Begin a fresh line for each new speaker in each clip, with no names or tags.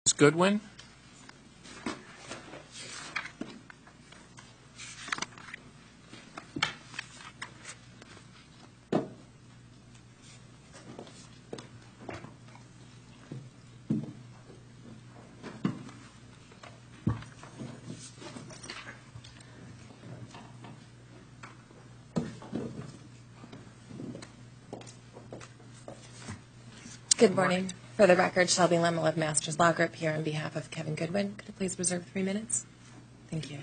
Ms. Goodwin?
Good morning. For the record, Shelby Lemmel of Masters Law Group here on behalf of Kevin Goodwin. Could I please reserve 3 minutes? Thank you.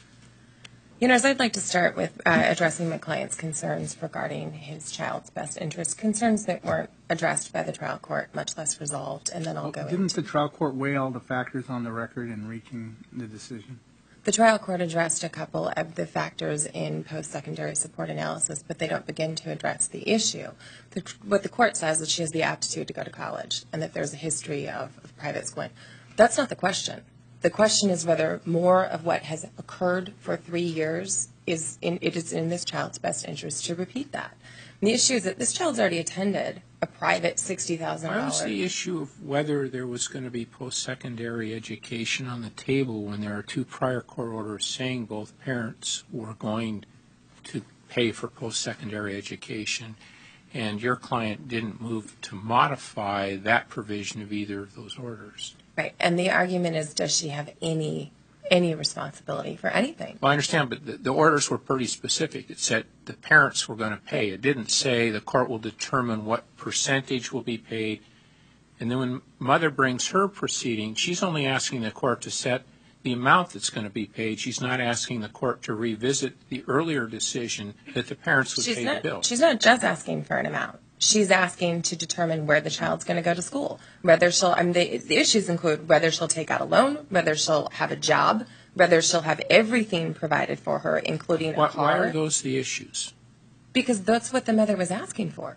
I'd like to start with addressing my client's concerns regarding his child's best interest, concerns that weren't addressed by the trial court, much less resolved, and then I'll go into...
Didn't the trial court weigh all the factors on the record in reaching the decision?
The trial court addressed a couple of the factors in post-secondary support analysis, but they don't begin to address the issue. What the court says is she has the aptitude to go to college and that there's a history of private schooling. That's not the question. The question is whether more of what has occurred for 3 years is in this child's best interest to repeat that. And the issue is that this child's already attended a private $60,000.
Why was the issue of whether there was going to be post-secondary education on the table when there are 2 prior court orders saying both parents were going to pay for post-secondary education, and your client didn't move to modify that provision of either of those orders?
Right, and the argument is, does she have any responsibility for anything?
Well, I understand, but the orders were pretty specific. It said the parents were going to pay. It didn't say the court will determine what percentage will be paid. And then when mother brings her proceeding, she's only asking the court to set the amount that's going to be paid. She's not asking the court to revisit the earlier decision that the parents would pay the bill.
She's not just asking for an amount. She's asking to determine where the child's going to go to school. Whether the issues include whether she'll take out a loan, whether she'll have a job, whether she'll have everything provided for her, including a car.
Why are those the issues?
Because that's what the mother was asking for.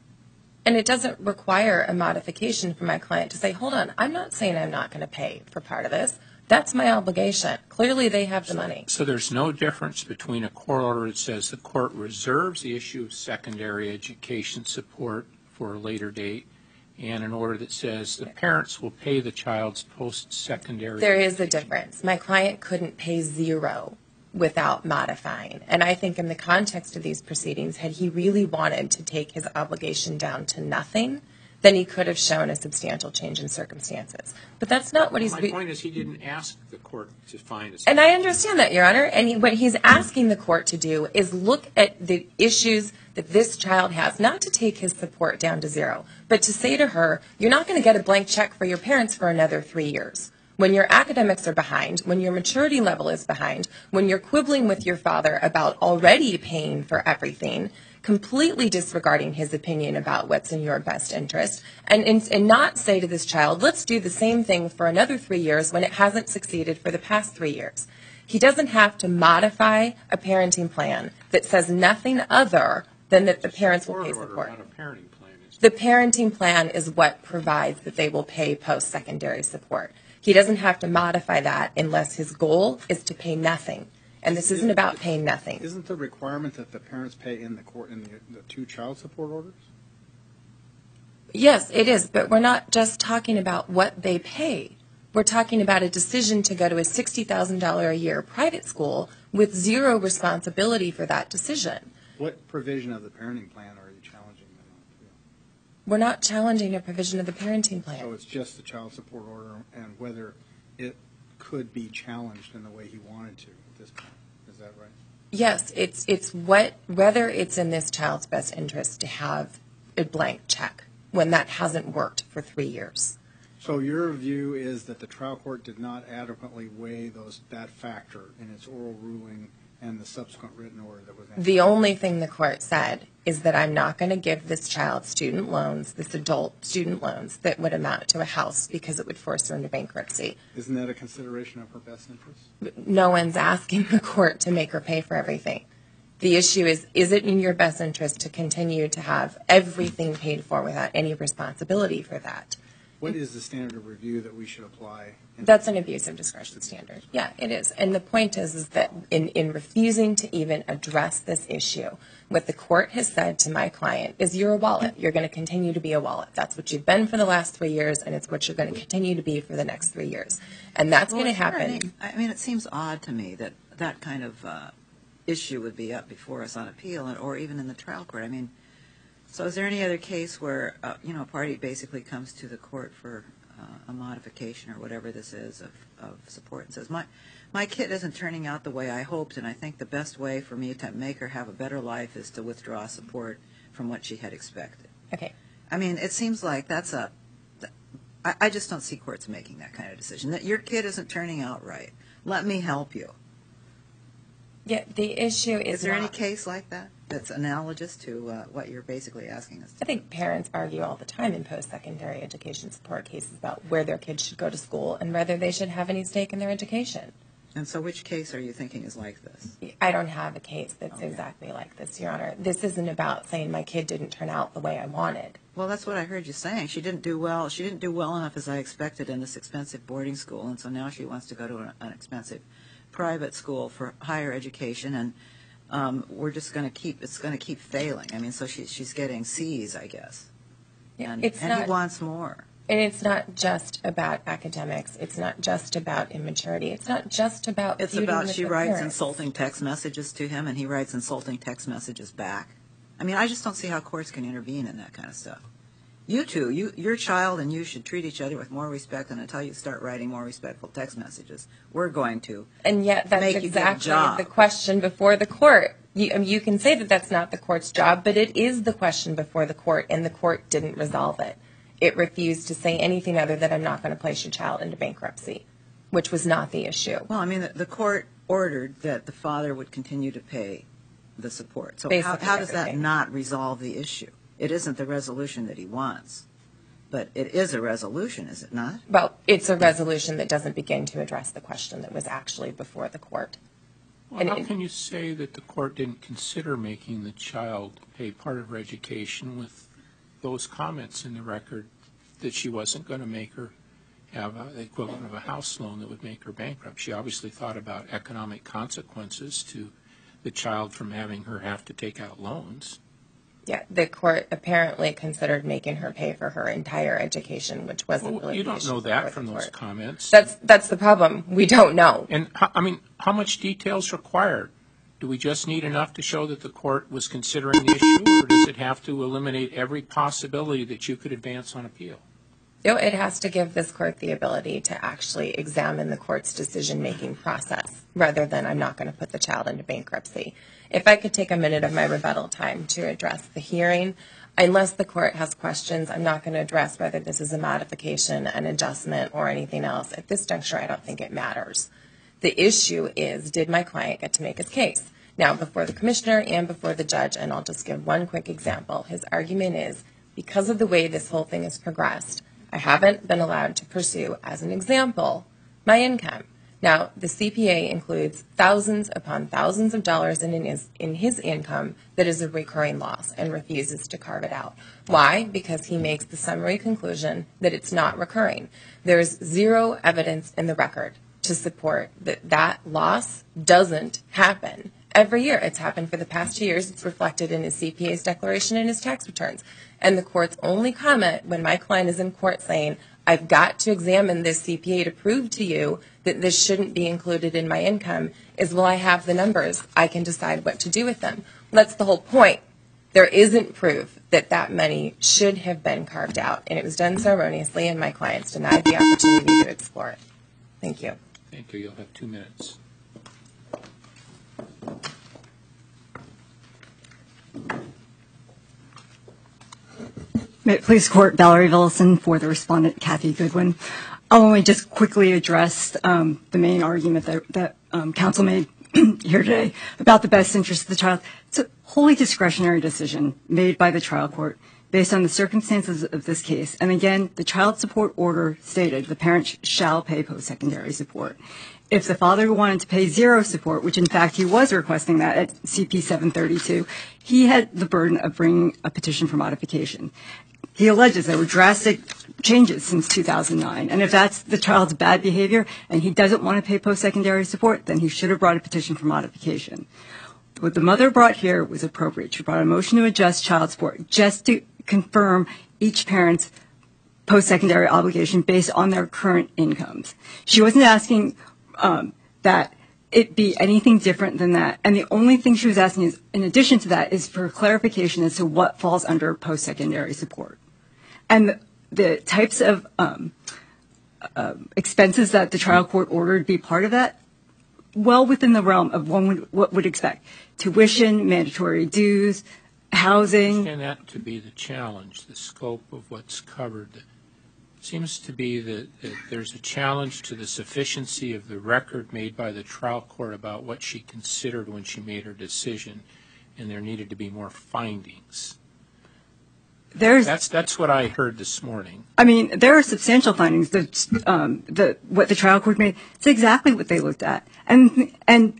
And it doesn't require a modification for my client to say, hold on, I'm not saying I'm not going to pay for part of this. That's my obligation. Clearly, they have the money.
So there's no difference between a court order that says the court reserves the issue of secondary education support for a later date and an order that says the parents will pay the child's post-secondary
There
education.
is a difference. My client couldn't pay zero without modifying. And I think in the context of these proceedings, had he really wanted to take his obligation down to nothing, then he could have shown a substantial change in circumstances. But that's not what he's...
My point is he didn't ask the court to find a...
And I understand that, Your Honor. And what he's asking the court to do is look at the issues that this child has, not to take his support down to zero, but to say to her, you're not going to get a blank check for your parents for another 3 years. When your academics are behind, when your maturity level is behind, when you're quibbling with your father about already paying for everything, completely disregarding his opinion about what's in your best interest, and not say to this child, let's do the same thing for another 3 years when it hasn't succeeded for the past 3 years. He doesn't have to modify a parenting plan that says nothing other than that the parents will pay support. The parenting plan is what provides that they will pay post-secondary support. He doesn't have to modify that unless his goal is to pay nothing. And this isn't about paying nothing.
Isn't the requirement that the parents pay in the court in the 2 child support orders?
Yes, it is. But we're not just talking about what they pay. We're talking about a decision to go to a $60,000 a year private school with zero responsibility for that decision.
What provision of the parenting plan are you challenging them on?
We're not challenging a provision of the parenting plan.
So it's just the child support order and whether it could be challenged in the way he wanted to at this point. Is that right?
Yes, it's whether it's in this child's best interest to have a blank check when that hasn't worked for 3 years.
So your view is that the trial court did not adequately weigh that factor in its oral ruling and the subsequent written order that was entered?
The only thing the court said is that I'm not going to give this child student loans, this adult student loans, that would amount to a house because it would force her into bankruptcy.
Isn't that a consideration of her best interest?
No one's asking the court to make her pay for everything. The issue is it in your best interest to continue to have everything paid for without any responsibility for that?
What is the standard of review that we should apply?
That's an abuse of discretion standard. Yeah, it is. And the point is that in refusing to even address this issue, what the court has said to my client is you're a wallet. You're going to continue to be a wallet. That's what you've been for the last 3 years, and it's what you're going to continue to be for the next 3 years. And that's going to happen.
I mean, it seems odd to me that that kind of issue would be up before us on appeal or even in the trial court. I mean, so is there any other case where, a party basically comes to the court for a modification or whatever this is of support and says, my kid isn't turning out the way I hoped, and I think the best way for me to make her have a better life is to withdraw support from what she had expected.
Okay.
I mean, it seems like I just don't see courts making that kind of decision, that your kid isn't turning out right. Let me help you.
Yeah, the issue is
Is there any case like that that's analogous to what you're basically asking us to do?
I think parents argue all the time in post-secondary education support cases about where their kids should go to school and whether they should have any stake in their education.
And so which case are you thinking is like this?
I don't have a case that's exactly like this, Your Honor. This isn't about saying my kid didn't turn out the way I wanted.
Well, that's what I heard you saying. She didn't do well. She didn't do well enough as I expected in this expensive boarding school, and so now she wants to go to an expensive private school for higher education, and we're just going to keep failing. I mean, so she's getting C's, I guess.
Yeah,
And
he
wants more.
And it's not just about academics. It's not just about immaturity. It's not just about
It's
feuding
about
with
she
the
writes
parents.
insulting text messages to him, and he writes insulting text messages back. I mean, I just don't see how courts can intervene in that kind of stuff. You two, your child and you should treat each other with more respect, and until you start writing more respectful text messages, we're going to.
And yet that's
make you get a
exactly
job.
the question before the court. You can say that that's not the court's job, but it is the question before the court, and the court didn't resolve it. It refused to say anything other than I'm not going to place your child into bankruptcy, which was not the issue.
Well, I mean, the court ordered that the father would continue to pay the support. So
Basically
how does that
everything.
not resolve the issue? It isn't the resolution that he wants, but it is a resolution, is it not?
Well, it's a resolution that doesn't begin to address the question that was actually before the court.
Well, how can you say that the court didn't consider making the child pay part of her education with those comments in the record that she wasn't going to make her have the equivalent of a house loan that would make her bankrupt? She obviously thought about economic consequences to the child from having her have to take out loans.
Yeah, the court apparently considered making her pay for her entire education, which wasn't really
You
the
don't
issue
know that
before
from
the
those
court.
comments.
That's the problem. We don't know.
And, I mean, how much detail is required? Do we just need enough to show that the court was considering the issue, or does it have to eliminate every possibility that you could advance on appeal?
It has to give this court the ability to actually examine the court's decision-making process rather than I'm not going to put the child into bankruptcy. If I could take a minute of my rebuttal time to address the hearing, unless the court has questions, I'm not going to address whether this is a modification, an adjustment, or anything else. At this juncture, I don't think it matters. The issue is, did my client get to make his case? Now, before the commissioner and before the judge, and I'll just give one quick example, his argument is, because of the way this whole thing has progressed, I haven't been allowed to pursue, as an example, my income. Now, the CPA includes thousands upon thousands of dollars in his income that is a recurring loss and refuses to carve it out. Why? Because he makes the summary conclusion that it's not recurring. There's zero evidence in the record to support that loss doesn't happen every year. It's happened for the past 2 years. It's reflected in his CPA's declaration and his tax returns. And the court's only comment when my client is in court saying, I've got to examine this CPA to prove to you that this shouldn't be included in my income is, well, I have the numbers. I can decide what to do with them. That's the whole point. There isn't proof that that money should have been carved out. And it was done ceremoniously, and my client's denied the opportunity to explore it. Thank you.
Thank you. You'll have 2 minutes.
May it please the Court, Valerie Villison for the respondent, Kathy Goodwin. I'll only just quickly address the main argument that counsel made here today about the best interest of the child. It's a wholly discretionary decision made by the trial court based on the circumstances of this case. And again, the child support order stated the parent shall pay post-secondary support. If the father wanted to pay zero support, which in fact he was requesting that at CP 732, he had the burden of bringing a petition for modification. He alleges there were drastic changes since 2009. And if that's the child's bad behavior and he doesn't want to pay post-secondary support, then he should have brought a petition for modification. What the mother brought here was appropriate. She brought a motion to adjust child support just to confirm each parent's post-secondary obligation based on their current incomes. She wasn't asking that it be anything different than that. And the only thing she was asking is, in addition to that, is for clarification as to what falls under post-secondary support. And the types of expenses that the trial court ordered be part of that, well within the realm of what would expect. Tuition, mandatory dues, housing.
And that to be the challenge, the scope of what's covered. Seems to be that there's a challenge to the sufficiency of the record made by the trial court about what she considered when she made her decision, and there needed to be more findings. That's what I heard this morning.
I mean, there are substantial findings. What the trial court made, it's exactly what they looked at. And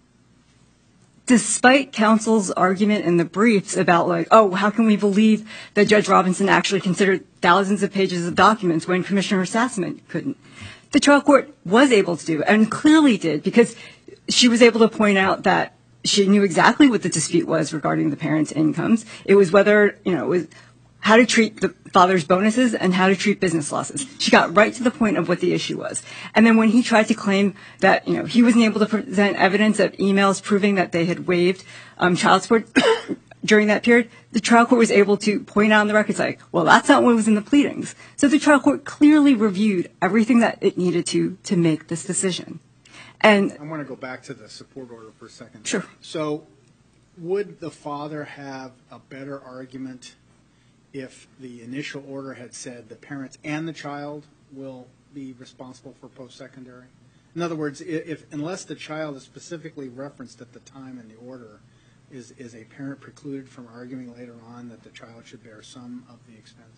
despite counsel's argument in the briefs about, like, oh, how can we believe that Judge Robinson actually considered thousands of pages of documents when Commissioner Sassman couldn't? The trial court was able to do, and clearly did, because she was able to point out that she knew exactly what the dispute was regarding the parents' incomes. It was whether, it was how to treat the father's bonuses and how to treat business losses. She got right to the point of what the issue was. And then when he tried to claim that, he wasn't able to present evidence of emails proving that they had waived child support during that period, the trial court was able to point out on the record, like, well, that's not what was in the pleadings. So the trial court clearly reviewed everything that it needed to make this decision. And
I want to go back to the support order for a second.
Sure.
So would the father have a better argument if the initial order had said the parents and the child will be responsible for post-secondary? In other words, unless the child is specifically referenced at the time in the order, is a parent precluded from arguing later on that the child should bear some of the expense?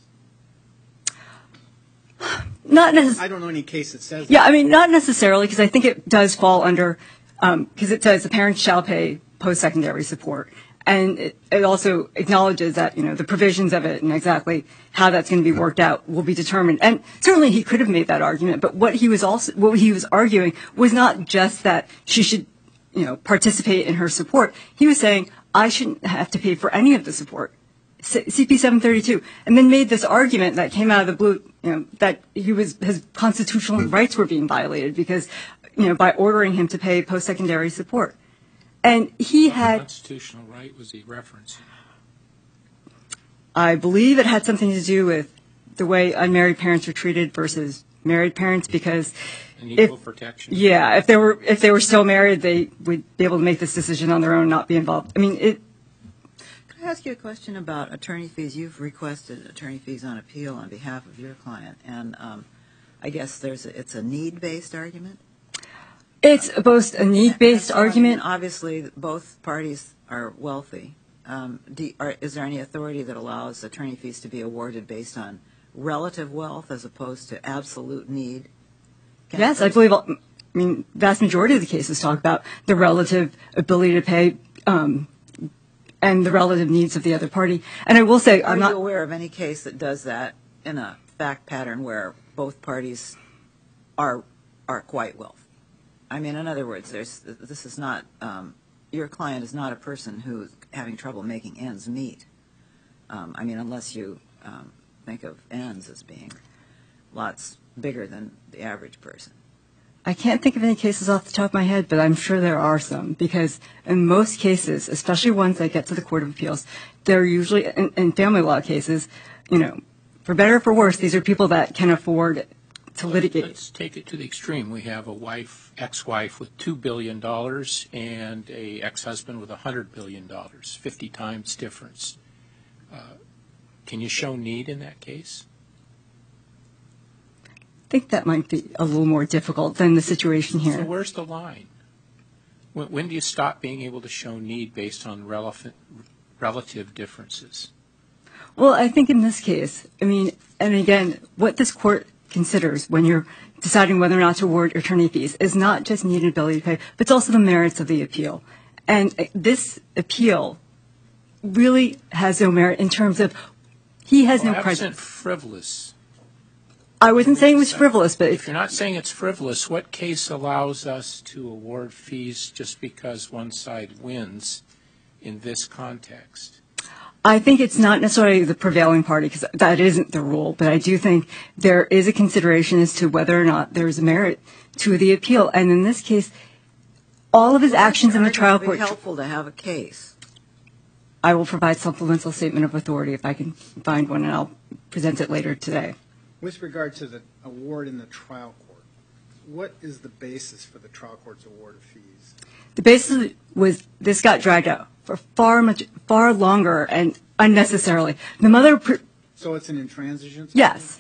Not necessarily.
I don't know any case that says
Yeah,
that.
I mean, not necessarily, because I think it does fall under, because it says the parents shall pay post-secondary support. And it also acknowledges that, the provisions of it and exactly how that's going to be worked out will be determined. And certainly he could have made that argument, but what he was arguing was not just that she should, participate in her support. He was saying, I shouldn't have to pay for any of the support. CP 732, and then made this argument that came out of the blue, that his constitutional rights were being violated because, by ordering him to pay post-secondary support. And he had...
What constitutional right was he referencing?
I believe it had something to do with the way unmarried parents were treated versus married parents, because...
And equal protection.
Yeah, if they were still married, they would be able to make this decision on their own, not be involved. I mean,
Can I ask you a question about attorney fees? You've requested attorney fees on appeal on behalf of your client, and I guess it's a need-based argument?
it's both a need-based argument.
Obviously, both parties are wealthy. Is there any authority that allows attorney fees to be awarded based on relative wealth as opposed to absolute need?
Yes, I believe, vast majority of the cases talk about the relative ability to pay and the relative needs of the other party. And I will say,
Are you aware of any case that does that in a fact pattern where both parties are quite wealthy? I mean, in other words, this is not, your client is not a person who's having trouble making ends meet. I mean, unless you think of ends as being lots bigger than the average person.
I can't think of any cases off the top of my head, but I'm sure there are some, because in most cases, especially ones that get to the Court of Appeals, they're usually, in family law cases, for better or for worse, these are people that can afford to litigate.
Let's take it to the extreme. We have a ex-wife with $2 billion and a ex-husband with $100 billion, 50 times difference. Can you show need in that case?
I think that might be a little more difficult than the situation here.
So where's the line? When do you stop being able to show need based on relative differences?
Well, I think in this case, and again, what this court considers when you're deciding whether or not to award attorney fees is not just need and ability to pay, but it's also the merits of the appeal. And this appeal really has no merit in terms of he has no prejudice.
Absent frivolous
I wasn't saying it was frivolous, but
If you're not saying it's frivolous, what case allows us to award fees just because one side wins in this context?
I think it's not necessarily the prevailing party, because that isn't the rule, but I do think there is a consideration as to whether or not there's merit to the appeal. And in this case, all of his actions in the trial
It would
court.
be helpful to have a case.
I will provide supplemental statement of authority if I can find one, and I'll present it later today.
With regard to the award in the trial court, what is the basis for the trial court's award of fees?
The basis was this got dragged out for far longer and unnecessarily. The mother,
So it's an intransigence?
yes,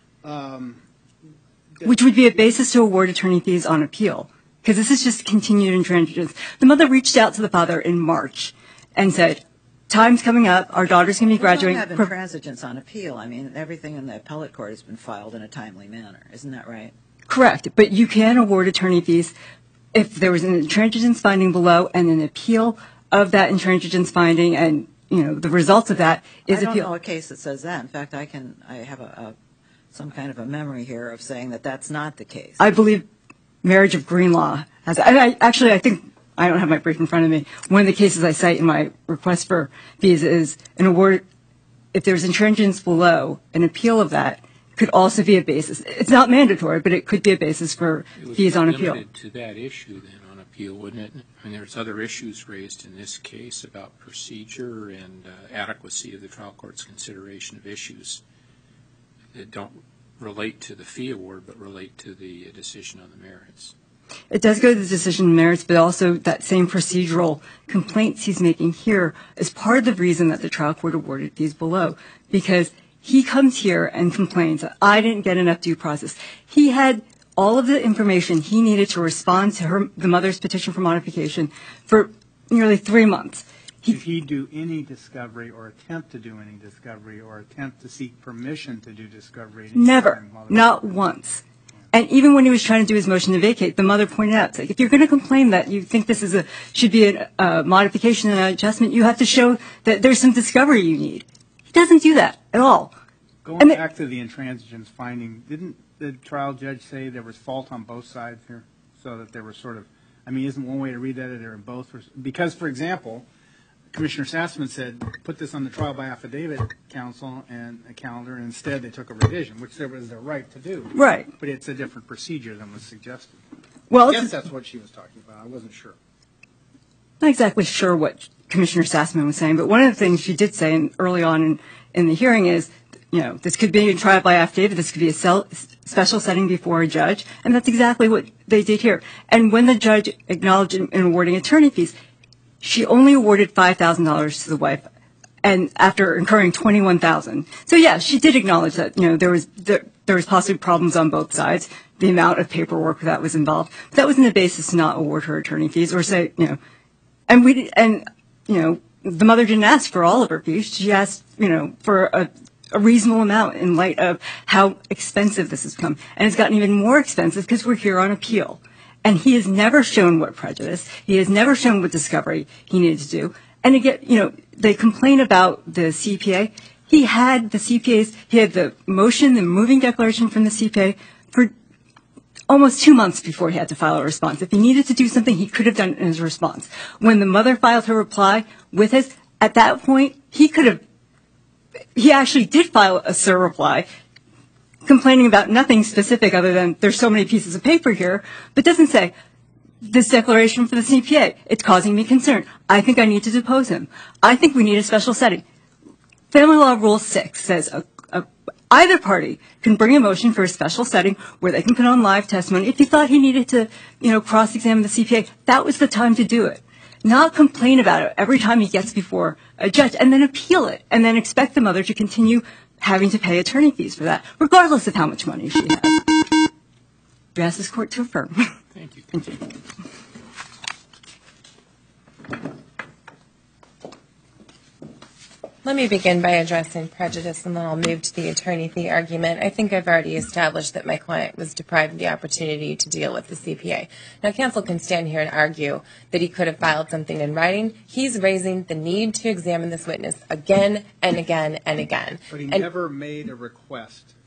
which would be a basis to award attorney fees on appeal, because this is just continued intransigence. The mother reached out to the father in March and said, time's coming up, our daughter's going to be graduating.
We don't have intransigence on appeal. I mean, everything in the appellate court has been filed in a timely manner. Isn't that right?
Correct, but you can award attorney fees if there was an intransigence finding below and an appeal of that intransigence finding, and the results of that is
I don't
appeal.
know a case that says that. In fact, I have some kind of a memory here of saying that that's not the case.
I believe Marriage of Greenlaw has. And I think I don't have my brief in front of me. One of the cases I cite in my request for fees is an award if there's intransigence below. An appeal of that could also be a basis. It's not mandatory, but it could be a basis for fees on appeal.
It would be limited to that issue then on appeal, wouldn't it? I mean, there's other issues raised in this case about procedure and adequacy of the trial court's consideration of issues that don't relate to the fee award but relate to the decision on the merits.
It does go to the decision on merits, but also that same procedural complaints he's making here is part of the reason that the trial court awarded fees below, because he comes here and complains that I didn't get enough due process. He had all of the information he needed to respond to the mother's petition for modification for nearly 3 months.
Did he do any discovery or attempt to do any discovery or attempt to seek permission to do discovery?
Never, not once. And even when he was trying to do his motion to vacate, the mother pointed out, if you're going to complain that you think this should be a modification and an adjustment, you have to show that there's some discovery you need. He doesn't do that at all.
Going back to the intransigence finding, didn't the trial judge say there was fault on both sides here? So that there was sort of, I mean, isn't one way to read that that they're both, because, for example, Commissioner Sassman said, put this on the trial by affidavit counsel and a calendar, and instead they took a revision, which there was their right to do.
Right.
But it's a different procedure than was suggested.
Well,
I guess that's what she was talking about. I wasn't sure.
Not exactly sure what Commissioner Sassman was saying, but one of the things she did say early on in the hearing is, this could be a trial by affidavit, this could be a special setting before a judge, and that's exactly what they did here. And when the judge acknowledged in awarding attorney fees, she only awarded $5,000 to the wife, and after incurring $21,000. So yeah, she did acknowledge that there was possibly problems on both sides, the amount of paperwork that was involved. But that wasn't a basis to not award her attorney fees or say the mother didn't ask for all of her fees. She asked for a reasonable amount in light of how expensive this has become, and it's gotten even more expensive because we're here on appeal. And he has never shown what prejudice, he has never shown what discovery he needed to do. And again, they complain about the CPA. He had the CPAs, he had the motion, the moving declaration from the CPA for almost 2 months before he had to file a response. If he needed to do something, he could have done it in his response. When the mother filed her reply with his, at that point, he actually did file a SIR reply, complaining about nothing specific other than there's so many pieces of paper here, but doesn't say, this declaration for the CPA, it's causing me concern. I think I need to depose him. I think we need a special setting. Family Law Rule 6 says either party can bring a motion for a special setting where they can put on live testimony. If he thought he needed to, cross-examine the CPA, that was the time to do it. Not complain about it every time he gets before a judge and then appeal it and then expect the mother to continue having to pay attorney fees for that, regardless of how much money she has. We ask this court to affirm.
Thank you.
Thank you.
Let me begin by addressing prejudice, and then I'll move to the attorney fee argument. I think I've already established that my client was deprived of the opportunity to deal with the CPA. Now, counsel can stand here and argue that he could have filed something in writing. He's raising the need to examine this witness again and again and again.
But he never made a request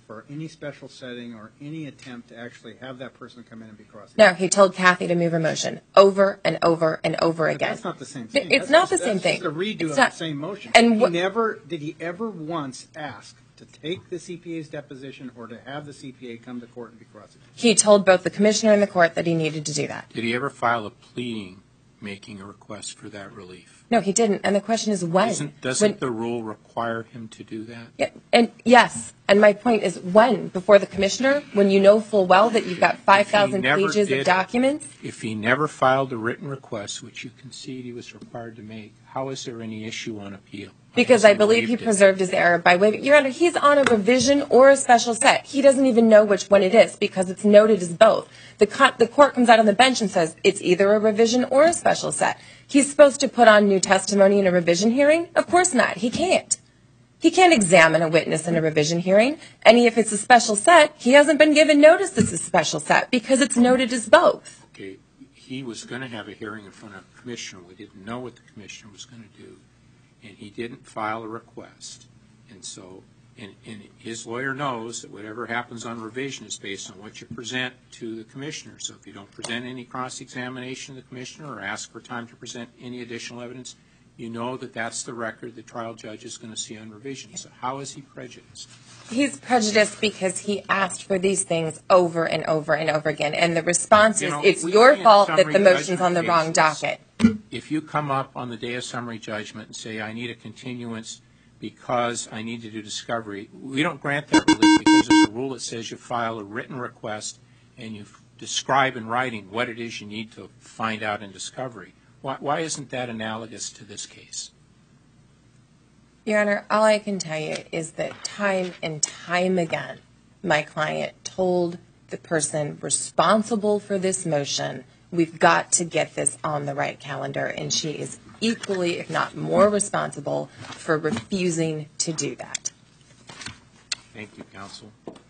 for any special setting or any attempt to actually have that person come in and be cross-examined?
No, he told Kathy to move her motion over and over and over
But
again.
that's not the same thing.
It's not the same thing.
That's just a redo
It's
of
not-
the same motion.
And
Did he ever once ask to take the CPA's deposition or to have the CPA come to court and be cross-examined?
He told both the commissioner and the court that he needed to do that.
Did he ever file a pleading making a request for that relief?
No, he didn't. And the question is when.
Doesn't the rule require him to do that?
Yeah, and yes, and my point is when? Before the commissioner? When you know full well that you've got 5,000
never
pages
did-
of documents?
If he never filed a written request, which you concede he was required to make, how is there any issue on appeal?
Because I believe he
waived it.
preserved his error by waiving. Your Honor, he's on a revision or a special set. He doesn't even know which one it is because it's noted as both. The court comes out on the bench and says it's either a revision or a special set. He's supposed to put on new testimony in a revision hearing? Of course not. He can't. He can't examine a witness in a revision hearing. And if it's a special set, he hasn't been given notice it's a special set because it's noted as both.
Okay, he was going to have a hearing in front of a commissioner. We didn't know what the commissioner was going to do, and he didn't file a request. And so, and his lawyer knows that whatever happens on revision is based on what you present to the commissioner. So if you don't present any cross-examination to the commissioner or ask for time to present any additional evidence, you know that that's the record the trial judge is going to see on revision. So how is he prejudiced?
He's prejudiced because he asked for these things over and over and over again. And the response is, it's
we
your
can't
fault that
summary
the motion's on the
judgment
wrong
cases.
docket.
If you come up on the day of summary judgment and say, I need a continuance because I need to do discovery, we don't grant that relief because there's a rule that says you file a written request and you describe in writing what it is you need to find out in discovery. Why isn't that analogous to this case?
Your Honor, all I can tell you is that time and time again, my client told the person responsible for this motion, we've got to get this on the right calendar, and she is equally, if not more, responsible for refusing to do that.
Thank you, counsel.